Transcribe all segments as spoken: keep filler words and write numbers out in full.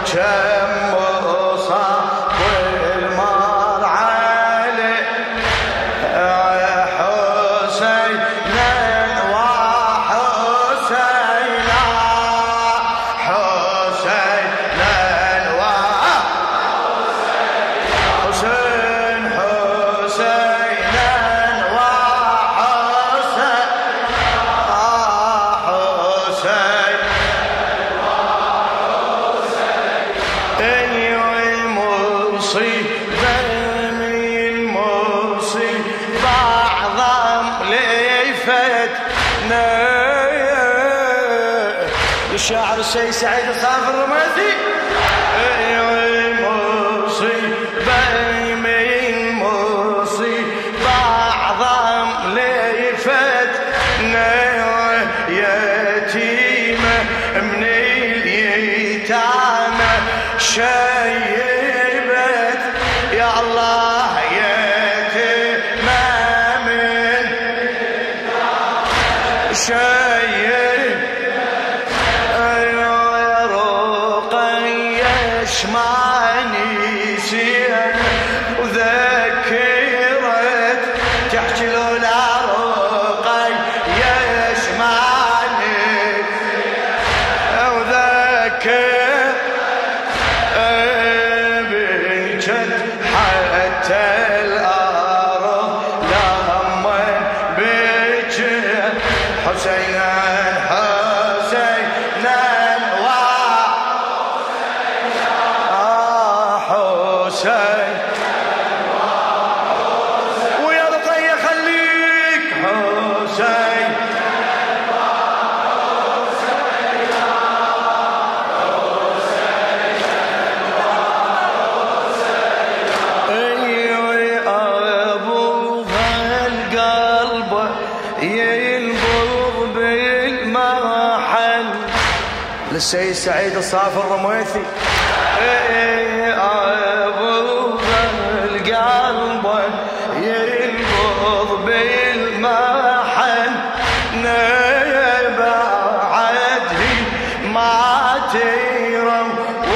كم مصاب والمر عليه حسينا وحسينا حسينا وحسين حسينا وحسين حسين ايوه المصيبه من مصيبه اعظم لفتنا الشاعر السيد سعيد الصافي الرمادي ايوه المصيبه من مصيبه اعظم لفتنا يتيمه من اليتامى شيبت يا الله يتيمة من شيب يا رقية شماني سين وذكرت تحكي له لا رقية شماني وذكرت حتى الأرض لما بجت حسينا حسينا وحسين ويا رقية خليك حسين للسيد سعيد الصافي الرميثي ابو القلب ينبض بالمحن بعده ما تيرم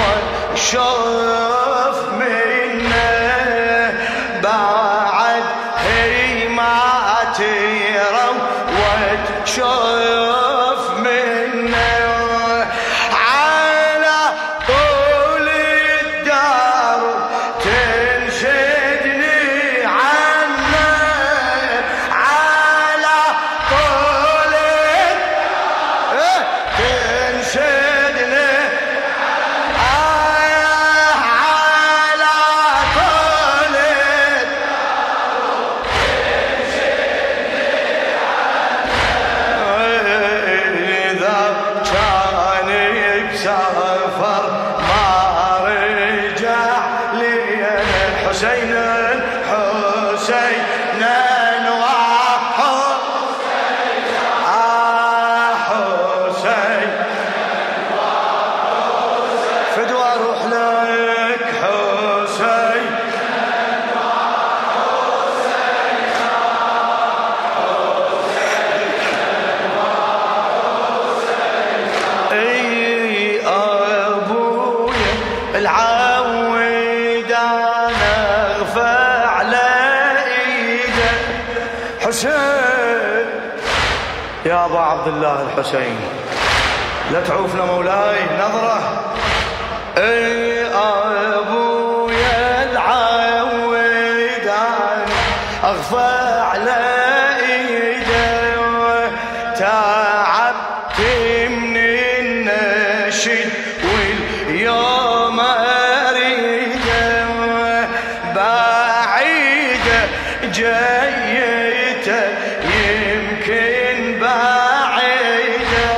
وشوف منه بعد هي ما تيرم وشوف منه سافر ما رجع لي حسين حسين حسين فدوى اروح لك حسين العود انا اغفى على ايده حسين يا ابا عبد الله الحسين لا تعوفنا مولاي نظره اي ابويا العود انا اغفى على ايده تعبت من النشيد واليوم اريده بعيده جيته يمكن بعيده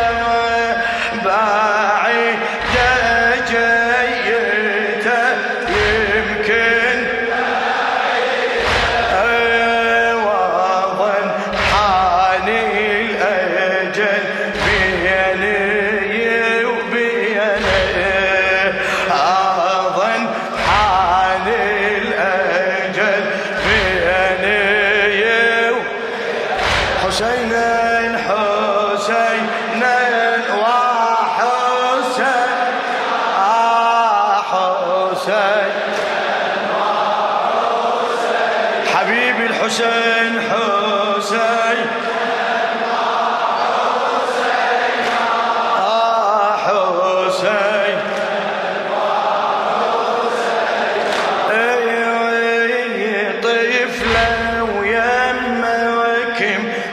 بعيده جيته يمكن بعيده وظن حالي الاجل بيني وبينه حسين حبيبي الحسين حسين آه حسين اي طفلة ويمك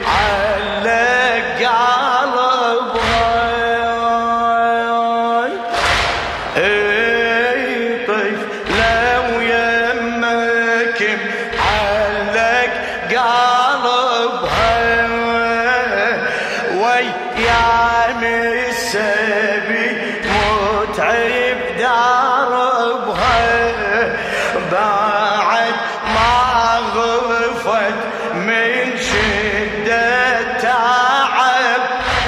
معلق قلبها اي طفلة ويمك معلق قلبها ويام السبي متعب دربها بعد ما غفت من شدة تعب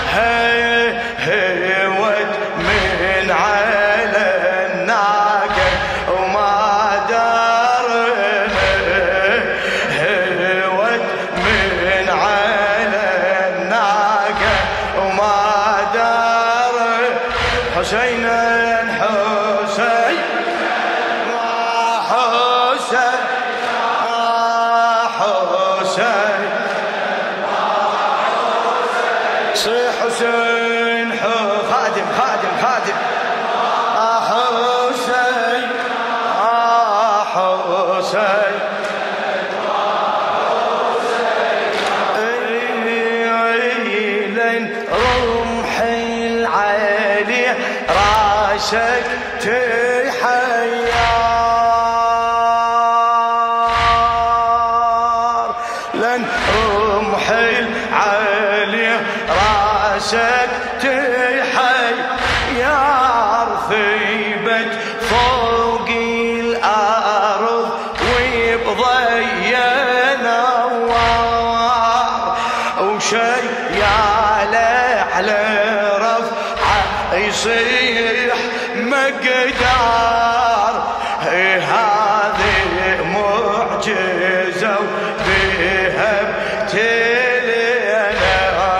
هوت من على الناقة وما دار هوت من على الناقة وما دار حسين حسين حسين حسين صيح حسين خادم خادم خادم حسين حسين لين رمحي العالي راسك تحيار لن رمحي العالي راسك تحيار ثيبت فوق الأرض ويبضي نوار وشي ياله على رفعه يصيح مقدار هذه معجزة وبها ابتلينا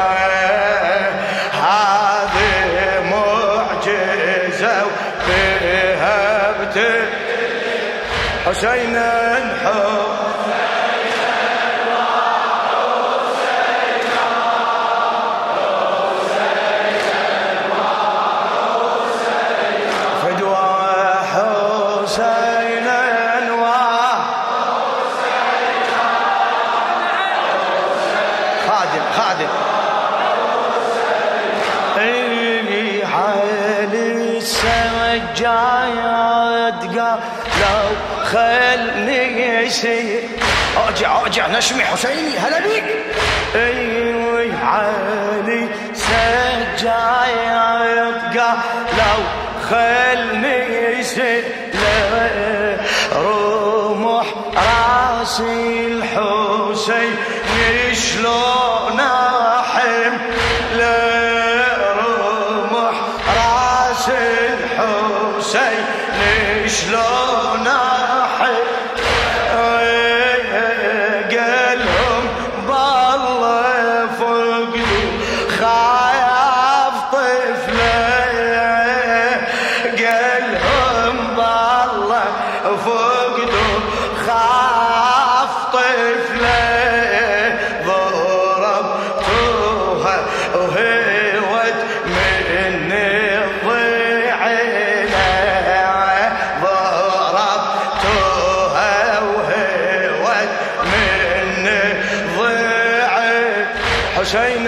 هذه معجزة وبها ابتلينا حسين حسين خادم اي علي السجاد قال لو خلني يسير ارجع ارجع نشمي حسيني هلا بيك اي علي سجاد قال لو خلني يسير رمح راسي الحسين شلون احم لرمح راس الحسين شلون احم قالهم بالله فقدوا خايف طفله قالهم بالله فقدوا خاف طفله وهوت من الضيعنا ضربتها وهوت من الضيعنا حسين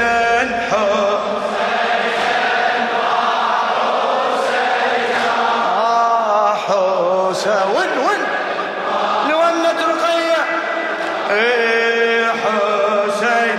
حسين وين وين لونة رقية حسين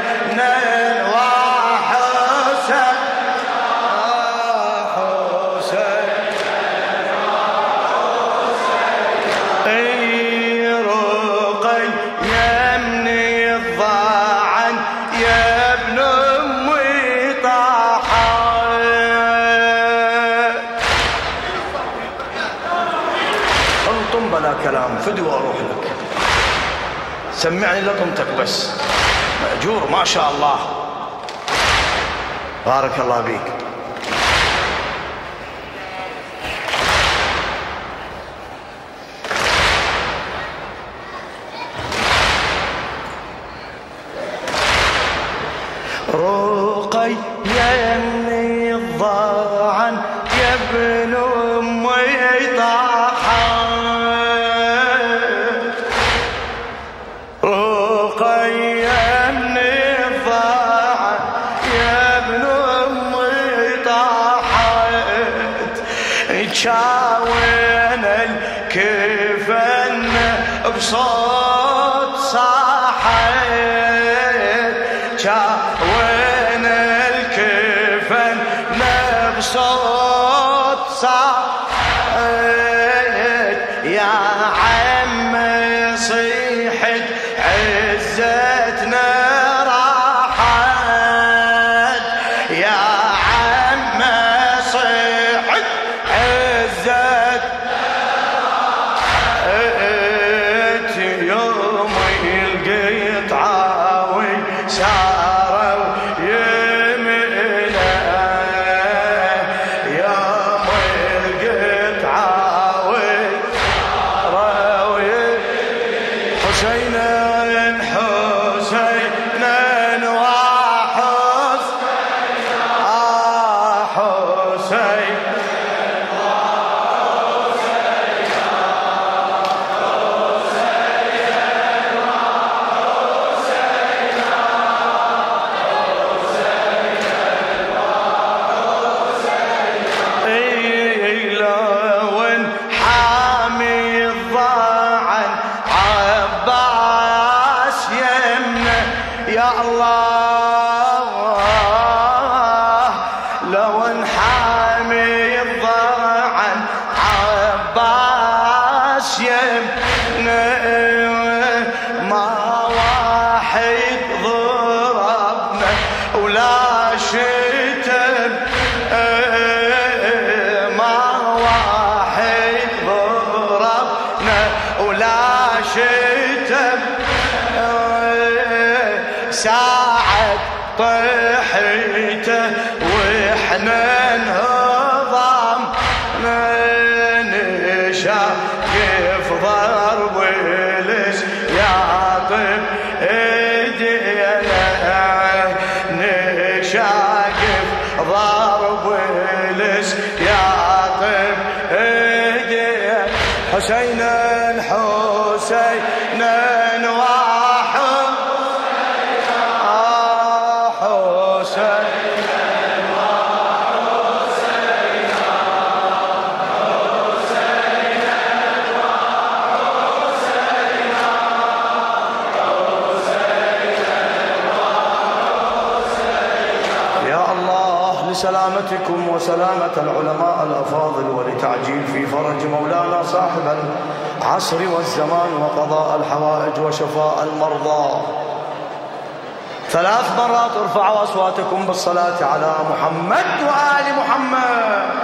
بلا كلام فدوى اروح لك سمعني لطمتك بس مأجور ما شاء الله بارك الله بيك. رقي يا ابني الضاعن يا ابن امي طاحت، رقي يا ابني الضاعن يا ابن امي طاحت، جاوين الكفن بصوت صاحت، جاوين الكفن بصوت صاحت، يا عمي صيحت عزتنا راحت، يا عمي صيحت عزتنا راحت، يوم القطعة وساروا يمنا، يوم القطعة وساروا يمنا، حسينا حسينا وحسين آه حسين يا الله، لو انحامي الضاعن عباس يمنا، ما واحد ضربنا ولا شتم، ما واحد ضربنا ولا شتم، ساعد طحيته واحنا انهضم، نشاكف ضرب لس يعطب ايدينا، نشاكف ضرب لس يعطب ايدينا، حسينا حسينا لسلامتكم وسلامة العلماء الأفاضل، ولتعجيل في فرج مولانا صاحب العصر والزمان وقضاء الحوائج وشفاء المرضى. ثلاث مرات ارفعوا أصواتكم بالصلاة على محمد وآل محمد.